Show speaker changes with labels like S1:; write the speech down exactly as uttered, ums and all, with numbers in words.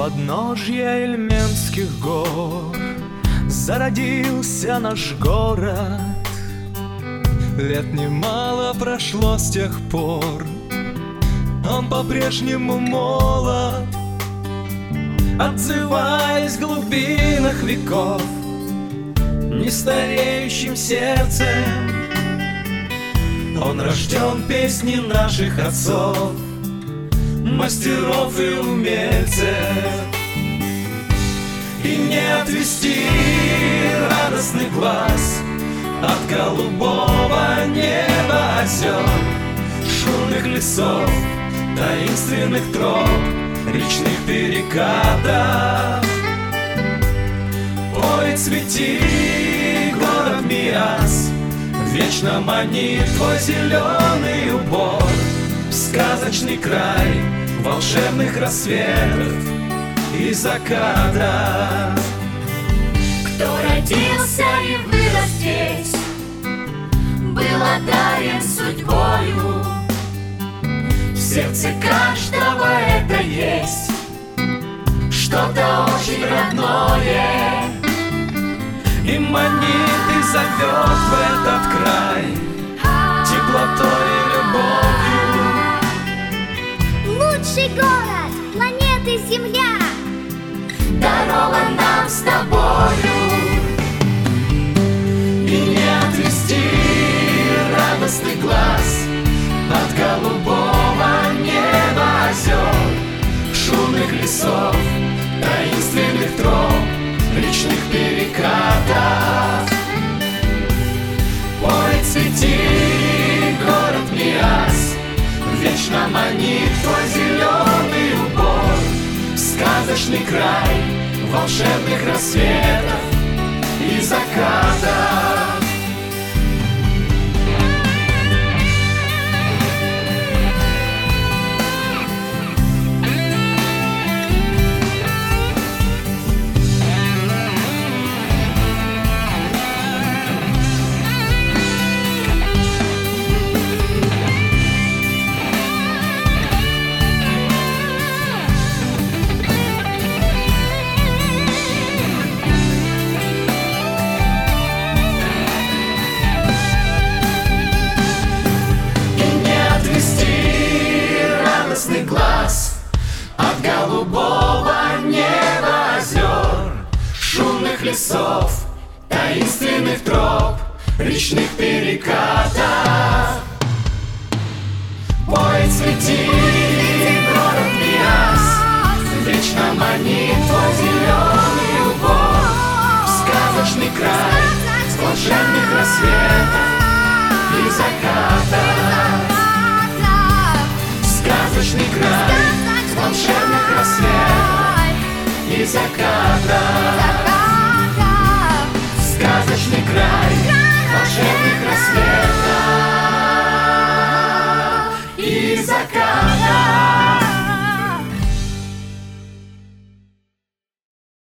S1: подножья Ильменских гор зародился наш город. Лет немало прошло с тех пор, он по-прежнему молод, отзываясь в глубинах веков нестареющим сердцем. Он рожден песни наших отцов, мастеров и умельцев. И не отвести радостный глаз от голубого неба озер, шумных лесов, таинственных троп, речных перекатов. Пой, цвети, город Миас, вечно манит твой зеленый убор в сказочный край волшебных рассветов и закатов.
S2: Кто родился и вырос здесь, был одарен судьбою. В сердце каждого это есть что-то очень родное, и манит и зовет в этот край теплотой и любовью.
S3: Лучший город планеты Земля
S2: дарован нам с тобою. И не отвести радостный глаз от голубого неба озер, шумных лесов, таинственных троп, речных перекатов. Пой, цвети, город Миас, вечно манит твой зеленый убор в сказочный край волшебных рассветов и закатов. Глаз от голубого неба озер, шумных лесов, таинственных троп, речных перекатов. Пой, цвети, город Миас, вечно манит твой зеленый убор в сказочный край волшебных рассветов и закатов. Сказочный край волшебных рассветов и закатов. Сказочный край волшебных